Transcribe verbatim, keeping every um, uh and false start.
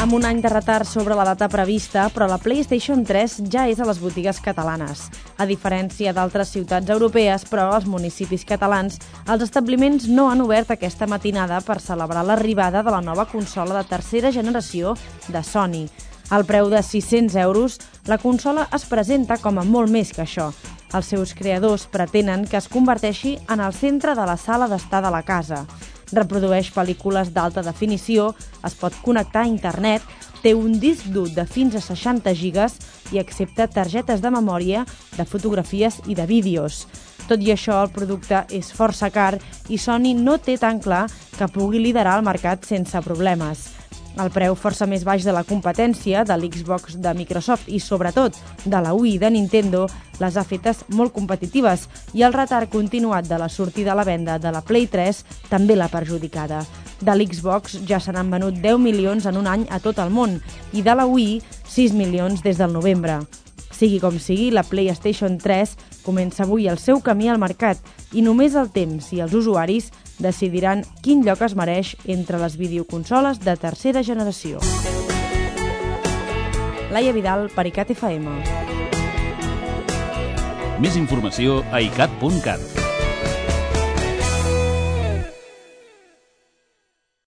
Amb un any de retard sobre la data prevista, però la PlayStation tres ja és a les botigues catalanes. A diferència d'altres ciutats europees, però als municipis catalans, els establiments no han obert aquesta matinada per celebrar l'arribada de la nova consola de tercera generació de Sony. Al preu de sis-cents euros, la consola es presenta com a molt més que això. Els seus creadors pretenen que es converteixi en el centre de la sala d'estar de la casa. Reprodueix pel·lícules d'alta definició, es pot connectar a internet, té un disc dur de fins a seixanta gigas i accepta targetes de memòria, de fotografies i de vídeos. Tot i això, el producte és força car i Sony no té tan clar que pugui liderar el mercat sense problemes. El preu força més baix de la competència, de l'Xbox de Microsoft i, sobretot, de la Wii de Nintendo, les ha fetes molt competitives i el retard continuat de la sortida a la venda de la Play tres també l'ha perjudicada. De l'Xbox ja se n'han venut deu milions en un any a tot el món i de la Wii sis milions des del novembre. Sigui com sigui, la PlayStation tres comença avui el seu camí al mercat i només el temps i els usuaris decidiran quin lloc es mereix entre les videoconsoles de tercera generació. Laia Vidal, per ICAT F M. Més informació a icat punt cat.